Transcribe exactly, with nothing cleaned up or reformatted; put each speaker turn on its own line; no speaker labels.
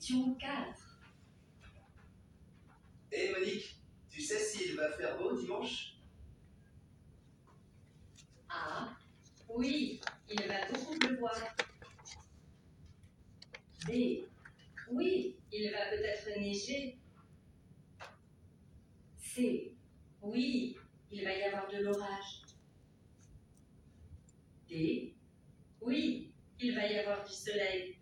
Question quatre.
Hé Monique, tu sais s'il va faire beau dimanche?
A. Oui, il va beaucoup pleuvoir. B. Oui, il va peut-être neiger. C. Oui, il va y avoir de l'orage. D. Oui, il va y avoir du soleil.